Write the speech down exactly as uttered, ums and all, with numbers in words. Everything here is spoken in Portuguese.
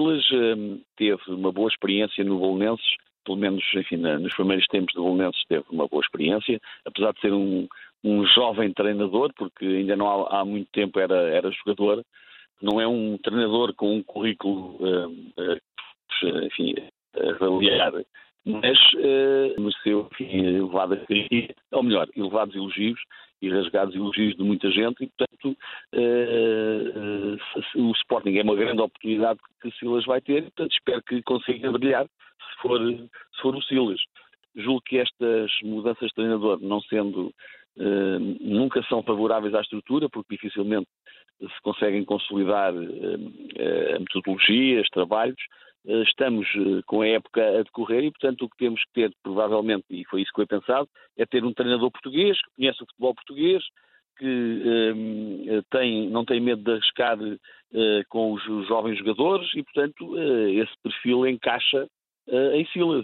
Silas hum, teve uma boa experiência no Belenenses, pelo menos, enfim, na, nos primeiros tempos do Belenenses teve uma boa experiência, apesar de ser um, um jovem treinador, porque ainda não há, há muito tempo era, era jogador, não é um treinador com um currículo, hum, hum, enfim, avaliar, mas uh, mereceu, enfim, elevada crítica, ou melhor, elevados elogios e rasgados elogios de muita gente, e portanto uh, uh, o Sporting é uma grande oportunidade que Silas vai ter, e portanto espero que consiga brilhar se for, se for o Silas. Julgo que estas mudanças de treinador, não sendo, uh, nunca são favoráveis à estrutura, porque dificilmente se conseguem consolidar uh, a metodologia, os trabalhos. Estamos com a época a decorrer e, portanto, o que temos que ter, provavelmente, e foi isso que foi pensado, é ter um treinador português, que conhece o futebol português, que um, tem, não tem medo de arriscar uh, com os jovens jogadores e, portanto, uh, esse perfil encaixa uh, em Silas.